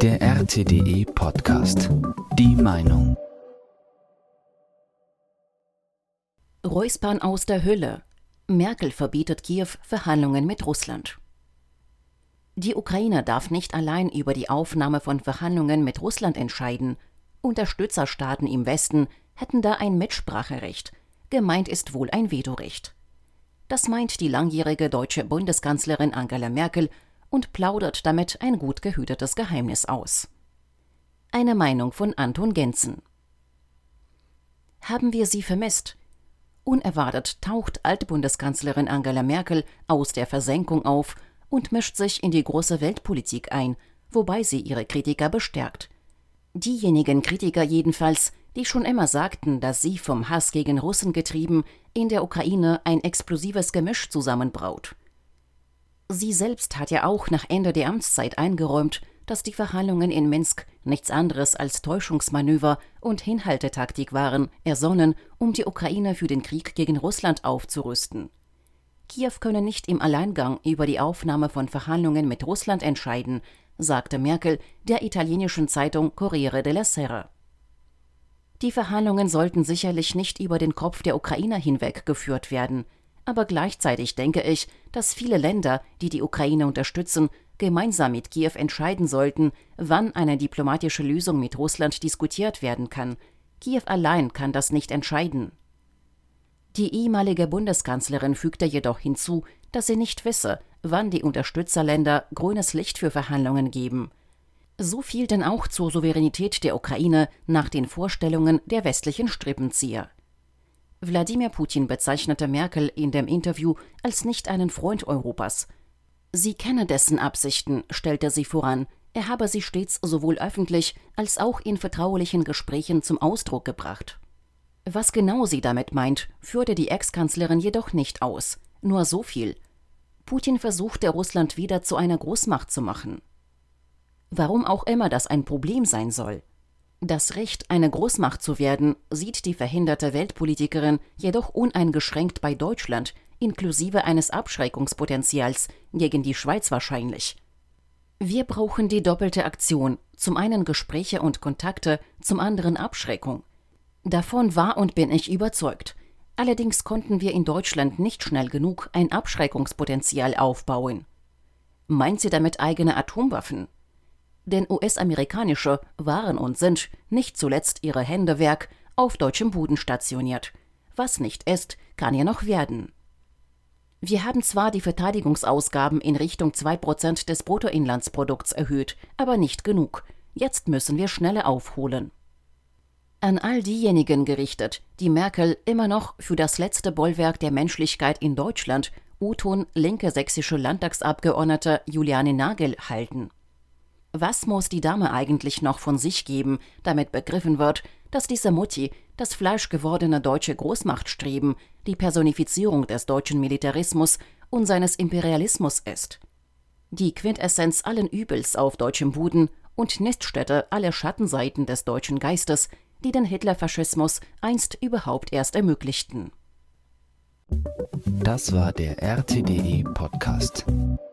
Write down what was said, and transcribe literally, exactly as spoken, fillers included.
Der R T D E-Podcast. Die Meinung. Räuspern aus der Hölle. Merkel verbietet Kiew Verhandlungen mit Russland. Die Ukraine darf nicht allein über die Aufnahme von Verhandlungen mit Russland entscheiden. Unterstützerstaaten im Westen hätten da ein Mitspracherecht. Gemeint ist wohl ein Vetorecht. Das meint die langjährige deutsche Bundeskanzlerin Angela Merkel und plaudert damit ein gut gehütetes Geheimnis aus. Eine Meinung von Anton Genzen. Haben wir sie vermisst? Unerwartet taucht Altbundeskanzlerin Angela Merkel aus der Versenkung auf und mischt sich in die große Weltpolitik ein, wobei sie ihre Kritiker bestärkt. Diejenigen Kritiker jedenfalls, die schon immer sagten, dass sie vom Hass gegen Russen getrieben in der Ukraine ein explosives Gemisch zusammenbraut. Sie selbst hat ja auch nach Ende der Amtszeit eingeräumt, dass die Verhandlungen in Minsk nichts anderes als Täuschungsmanöver und Hinhaltetaktik waren, ersonnen, um die Ukraine für den Krieg gegen Russland aufzurüsten. Kiew könne nicht im Alleingang über die Aufnahme von Verhandlungen mit Russland entscheiden, sagte Merkel der italienischen Zeitung Corriere della Sera. Die Verhandlungen sollten sicherlich nicht über den Kopf der Ukrainer hinweg geführt werden. Aber gleichzeitig denke ich, dass viele Länder, die die Ukraine unterstützen, gemeinsam mit Kiew entscheiden sollten, wann eine diplomatische Lösung mit Russland diskutiert werden kann. Kiew allein kann das nicht entscheiden. Die ehemalige Bundeskanzlerin fügte jedoch hinzu, dass sie nicht wisse, wann die Unterstützerländer grünes Licht für Verhandlungen geben. So viel denn auch zur Souveränität der Ukraine nach den Vorstellungen der westlichen Strippenzieher. Wladimir Putin bezeichnete Merkel in dem Interview als nicht einen Freund Europas. Sie kenne dessen Absichten, stellte sie voran. Er habe sie stets sowohl öffentlich als auch in vertraulichen Gesprächen zum Ausdruck gebracht. Was genau sie damit meint, führte die Ex-Kanzlerin jedoch nicht aus. Nur so viel. Putin versuchte, Russland wieder zu einer Großmacht zu machen. Warum auch immer das ein Problem sein soll. Das Recht, eine Großmacht zu werden, sieht die verhinderte Weltpolitikerin jedoch uneingeschränkt bei Deutschland, inklusive eines Abschreckungspotenzials gegen die Schweiz wahrscheinlich. Wir brauchen die doppelte Aktion, zum einen Gespräche und Kontakte, zum anderen Abschreckung. Davon war und bin ich überzeugt. Allerdings konnten wir in Deutschland nicht schnell genug ein Abschreckungspotenzial aufbauen. Meint sie damit eigene Atomwaffen? Denn U S-amerikanische waren und sind, nicht zuletzt ihre Händewerk, auf deutschem Boden stationiert. Was nicht ist, kann ja noch werden. Wir haben zwar die Verteidigungsausgaben in Richtung zwei Prozent des Bruttoinlandsprodukts erhöht, aber nicht genug. Jetzt müssen wir schneller aufholen. An all diejenigen gerichtet, die Merkel immer noch für das letzte Bollwerk der Menschlichkeit in Deutschland, U-Ton linke sächsische Landtagsabgeordnete Juliane Nagel, halten. Was muss die Dame eigentlich noch von sich geben, damit begriffen wird, dass diese Mutti, das fleischgewordene deutsche Großmachtstreben, die Personifizierung des deutschen Militarismus und seines Imperialismus ist? Die Quintessenz allen Übels auf deutschem Boden und Niststätte aller Schattenseiten des deutschen Geistes, die den Hitlerfaschismus einst überhaupt erst ermöglichten. Das war der R T D E-Podcast.